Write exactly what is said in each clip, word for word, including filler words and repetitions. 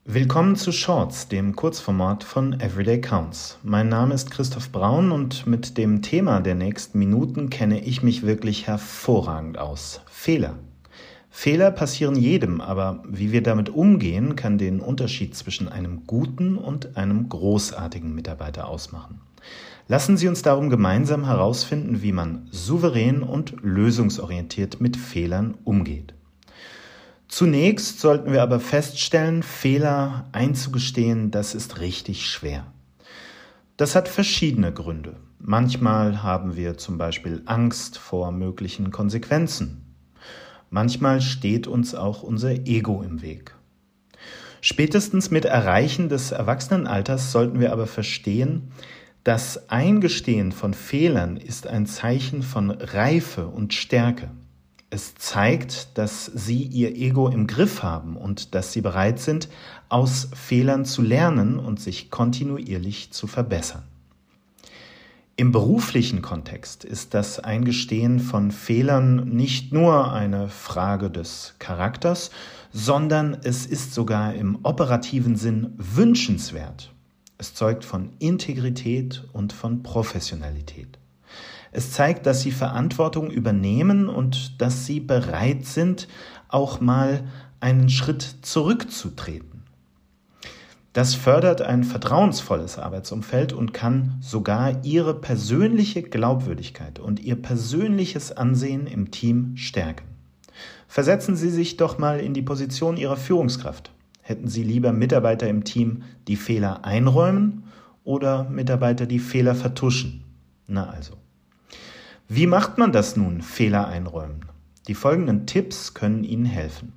Willkommen zu Shorts, dem Kurzformat von Everyday Counts. Mein Name ist Christoph Braun und mit dem Thema der nächsten Minuten kenne ich mich wirklich hervorragend aus. Fehler. Fehler passieren jedem, aber wie wir damit umgehen, kann den Unterschied zwischen einem guten und einem großartigen Mitarbeiter ausmachen. Lassen Sie uns darum gemeinsam herausfinden, wie man souverän und lösungsorientiert mit Fehlern umgeht. Zunächst sollten wir aber feststellen, Fehler einzugestehen, das ist richtig schwer. Das hat verschiedene Gründe. Manchmal haben wir zum Beispiel Angst vor möglichen Konsequenzen. Manchmal steht uns auch unser Ego im Weg. Spätestens mit Erreichen des Erwachsenenalters sollten wir aber verstehen, das Eingestehen von Fehlern ist ein Zeichen von Reife und Stärke. Es zeigt, dass Sie Ihr Ego im Griff haben und dass Sie bereit sind, aus Fehlern zu lernen und sich kontinuierlich zu verbessern. Im beruflichen Kontext ist das Eingestehen von Fehlern nicht nur eine Frage des Charakters, sondern es ist sogar im operativen Sinn wünschenswert. Es zeugt von Integrität und von Professionalität. Es zeigt, dass Sie Verantwortung übernehmen und dass Sie bereit sind, auch mal einen Schritt zurückzutreten. Das fördert ein vertrauensvolles Arbeitsumfeld und kann sogar Ihre persönliche Glaubwürdigkeit und Ihr persönliches Ansehen im Team stärken. Versetzen Sie sich doch mal in die Position Ihrer Führungskraft. Hätten Sie lieber Mitarbeiter im Team, die Fehler einräumen oder Mitarbeiter, die Fehler vertuschen? Na also. Wie macht man das nun, Fehler einräumen? Die folgenden Tipps können Ihnen helfen.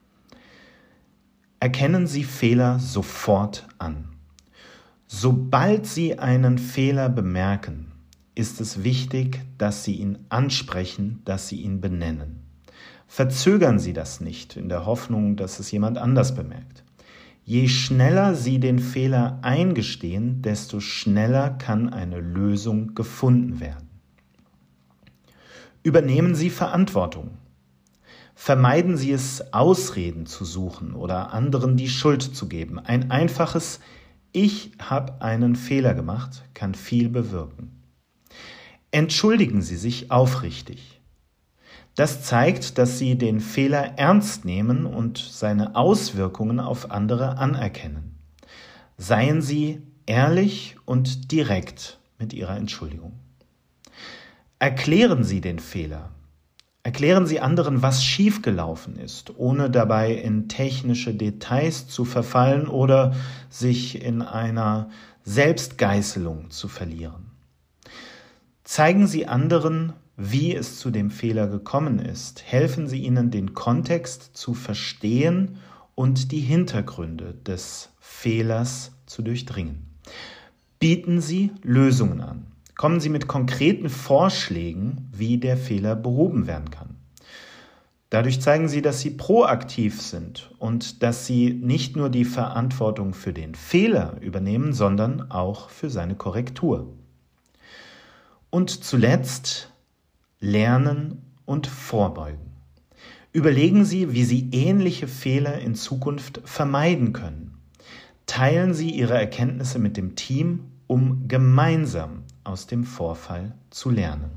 Erkennen Sie Fehler sofort an. Sobald Sie einen Fehler bemerken, ist es wichtig, dass Sie ihn ansprechen, dass Sie ihn benennen. Verzögern Sie das nicht in der Hoffnung, dass es jemand anders bemerkt. Je schneller Sie den Fehler eingestehen, desto schneller kann eine Lösung gefunden werden. Übernehmen Sie Verantwortung. Vermeiden Sie es, Ausreden zu suchen oder anderen die Schuld zu geben. Ein einfaches „Ich habe einen Fehler gemacht“ kann viel bewirken. Entschuldigen Sie sich aufrichtig. Das zeigt, dass Sie den Fehler ernst nehmen und seine Auswirkungen auf andere anerkennen. Seien Sie ehrlich und direkt mit Ihrer Entschuldigung. Erklären Sie den Fehler. Erklären Sie anderen, was schiefgelaufen ist, ohne dabei in technische Details zu verfallen oder sich in einer Selbstgeißelung zu verlieren. Zeigen Sie anderen, wie es zu dem Fehler gekommen ist. Helfen Sie ihnen, den Kontext zu verstehen und die Hintergründe des Fehlers zu durchdringen. Bieten Sie Lösungen an. Kommen Sie mit konkreten Vorschlägen, wie der Fehler behoben werden kann. Dadurch zeigen Sie, dass Sie proaktiv sind und dass Sie nicht nur die Verantwortung für den Fehler übernehmen, sondern auch für seine Korrektur. Und zuletzt lernen und vorbeugen. Überlegen Sie, wie Sie ähnliche Fehler in Zukunft vermeiden können. Teilen Sie Ihre Erkenntnisse mit dem Team, um gemeinsam aus dem Vorfall zu lernen.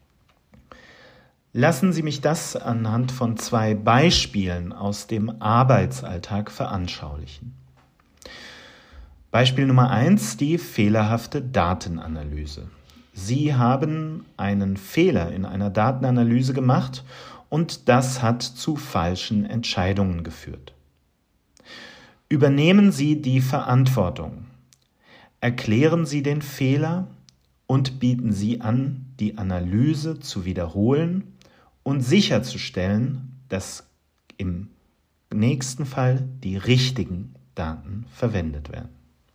Lassen Sie mich das anhand von zwei Beispielen aus dem Arbeitsalltag veranschaulichen. Beispiel Nummer eins, die fehlerhafte Datenanalyse. Sie haben einen Fehler in einer Datenanalyse gemacht und das hat zu falschen Entscheidungen geführt. Übernehmen Sie die Verantwortung. Erklären Sie den Fehler und bieten Sie an, die Analyse zu wiederholen und sicherzustellen, dass im nächsten Fall die richtigen Daten verwendet werden.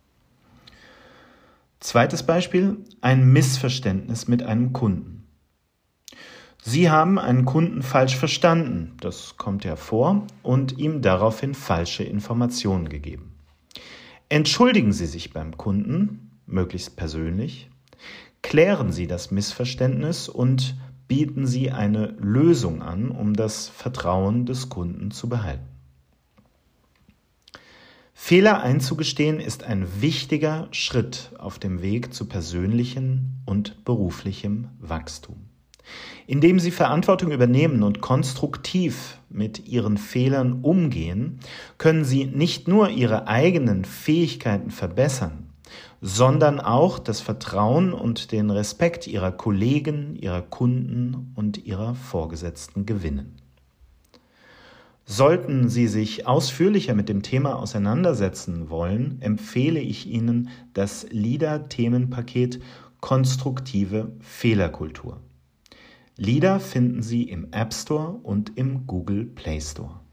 Zweites Beispiel, ein Missverständnis mit einem Kunden. Sie haben einen Kunden falsch verstanden, das kommt ja vor, und ihm daraufhin falsche Informationen gegeben. Entschuldigen Sie sich beim Kunden, möglichst persönlich, klären Sie das Missverständnis und bieten Sie eine Lösung an, um das Vertrauen des Kunden zu behalten. Fehler einzugestehen ist ein wichtiger Schritt auf dem Weg zu persönlichem und beruflichem Wachstum. Indem Sie Verantwortung übernehmen und konstruktiv mit Ihren Fehlern umgehen, können Sie nicht nur Ihre eigenen Fähigkeiten verbessern, sondern auch das Vertrauen und den Respekt Ihrer Kollegen, Ihrer Kunden und Ihrer Vorgesetzten gewinnen. Sollten Sie sich ausführlicher mit dem Thema auseinandersetzen wollen, empfehle ich Ihnen das LEADER-Themenpaket Konstruktive Fehlerkultur. LEADER finden Sie im App Store und im Google Play Store.